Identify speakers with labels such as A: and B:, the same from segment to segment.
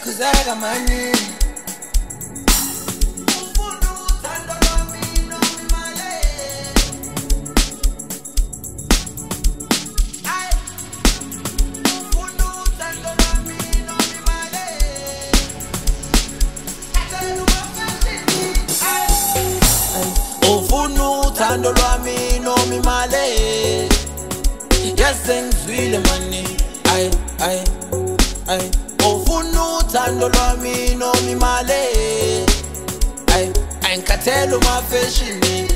A: kuzeka mani. Ufunu uthando lwami noma imali. Yasengizwile mani. Ufunu uthando lwami noma imali. Ayingikhathele umafeshini.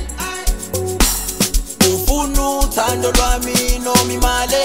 A: Ufunu uthando lwami noma imali.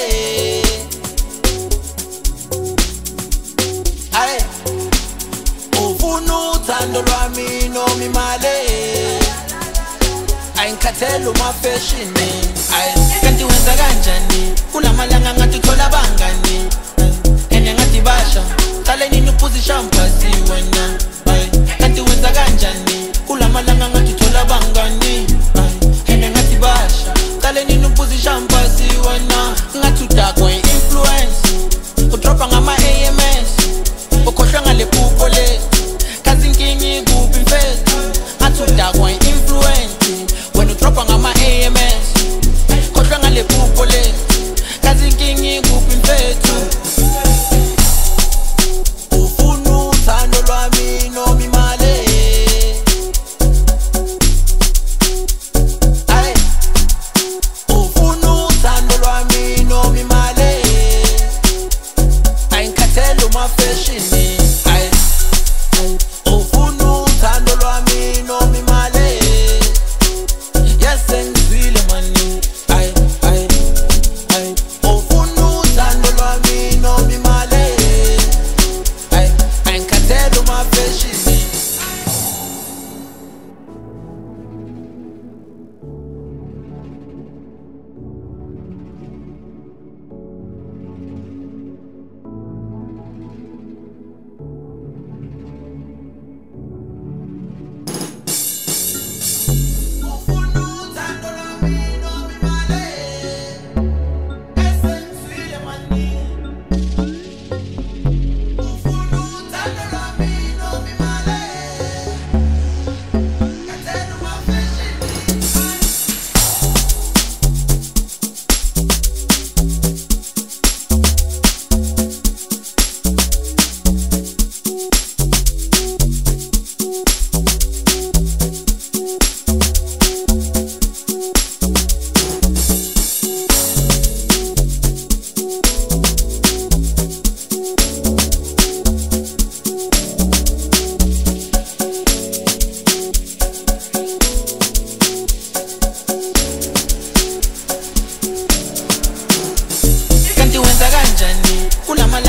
A: Ufunu uthando lwami noma imali. Ayingikhathele umafeshini. Kanti wenza kanjani kulamalanga ngathi uthola bangani. Ene ngathi basha qale nini uphuza ishampasi wena. Kanti wenza kanjani kulamalanga ngathi uthola bangani. Ene ngathi basha qale nini uphuza ishampasi wena. Ngathi udakwe influence udropa ngama AMS. Ukhohlwa ngale phupho le kazi inkingi kuphi mfethu. Ngathi udakwe influence when udropa ngama AMS. Khohlwa ngale phupho le kazi inkingi kuphi mfethu. Ufunu uthando lwami noma imali. Ufunu uthando lwami noma imali. Ayingikhathele umafeshini. Ufunu uthando lwami noma imali. Yasengizwile mani. Ufunu uthando lwami noma imali. Ayingikhathele umafeshini. Kulamalanga